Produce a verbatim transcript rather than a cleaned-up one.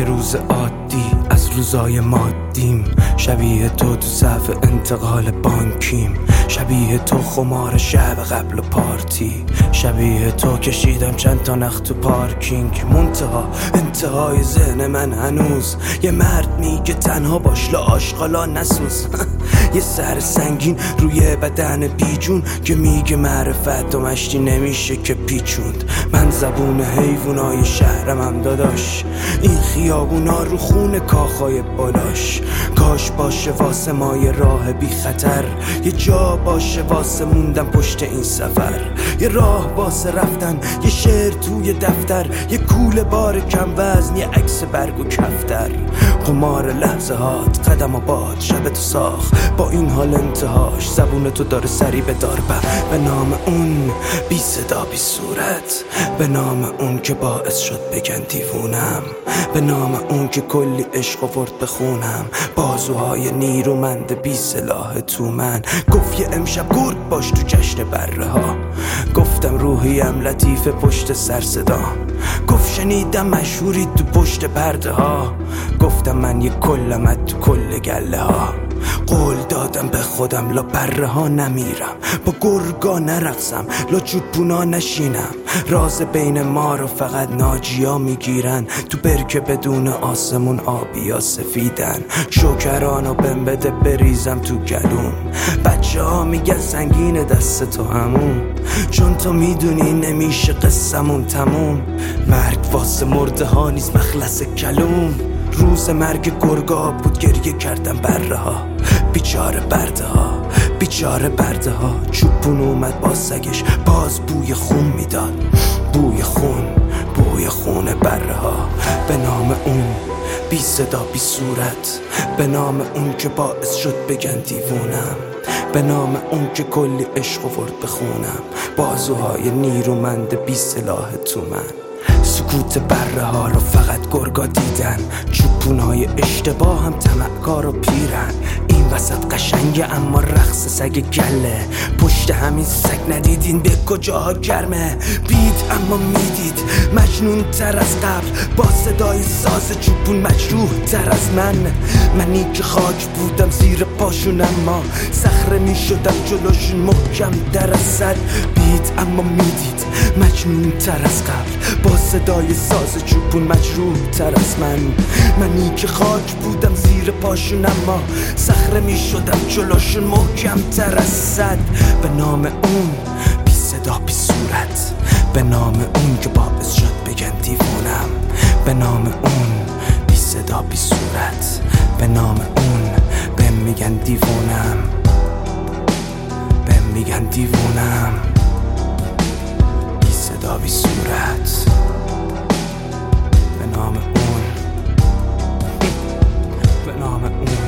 یه روز عادی از روزای مادیم، شبیه تو تو صف انتقال بانکیم، شبیه تو خمار شب قبل پارتی، شبیه تو کشیدم چند تا نخ تو پارکینگ. منتها انتهای ذهن من هنوز یه مرد میگه تنها باش لا آشغالا نسوز. یه سر سنگین روی بدن بیجون که میگه معرفت و مشتی نمیشه که پیچوند. من زبون حیوانای شهرم هم داداش، این خیابونا رو خون کاخای بالاش. کاش باشه واسه ما یه راه بی خطر، یه جا باشه واسه موندن پشت این سفر، یه راه واسه رفتن، یه شعر توی دفتر، یه کوله بار کم وزن، یه عکس برگ و کفتر. قمار لحظه هات قدم و باد شب تو ساخ، با این حال انتهاش زبون تو داره سری به دار. به نام اون بی صدا بی صورت، به نام اون که باعث شد بگن دیوونم، به نام اون که کلی عشق آورد بخونم. بازوهای نیرومند بی سلاح تو من گفت یه امشب گرگ باش تو جشن بره ها. گفتم روحیم لطیف پشت سر صدا، گفت شنیدم مشهوری تو پشت پرده ها. گفتم من یه کلمت تو کل گله ها. قول دادم به خودم لا بره ها نمیرم، با گرگا نرقصم، لا چوپونا نشینم. راز بین ما رو فقط ناجیا میگیرن، تو برکه بدون آسمون آبیا سفیدن. شکرانو بهم بده بریزم تو گلوم، بچه ها میگن سنگین دست تو همون، چون تو میدونی نمیشه قصمون تموم. مرگ واسه مرده ها نیست مخلص کلوم. روز مرگ گرگا بود گریه کردم بره ها، بیچاره برده ها، بیچاره برده ها. چوپون اومد با سگش باز بوی خون میداد، بوی خون، بوی خون بره ها. به نام اون بی صدا بی صورت، به نام اون که باعث شد بگن دیوونم، به نام اون که کلی عشق آورد بخونم. بازوهای نیرومند بی سلاح تو من. سکوت بره ها رو فقط گرگا دیدن، چوپونای اشتباه هم طمعکار و پیرن. این وسط قشنگه اما رقص سگ گله، پشت همین سگ ندیدین به کجاها گرمه. بید اما میدید مجنون تر از قبل، با صدای ساز چوپون مجروح تر از من. منی که خاک بودم زیر پاشون اما صخره میشدم جلوشون محکم در از صد. بید اما میدید مجنون تر از قبل، با صدای ساز چوپون مجروح تر از من. منی که خاک بودم زیر پاشون اما صخره می شدم جلوشون محکم تر از صد. به نام اون بی صدا بی صورت، به نام اون که باعث شد بگن دیوونم، به نام اون بی صدا بی صورت، به نام اون بهم میگن دیوونم، بهم میگن دیوونم. بی صدا بی صورت، به نام اون، به نام اون.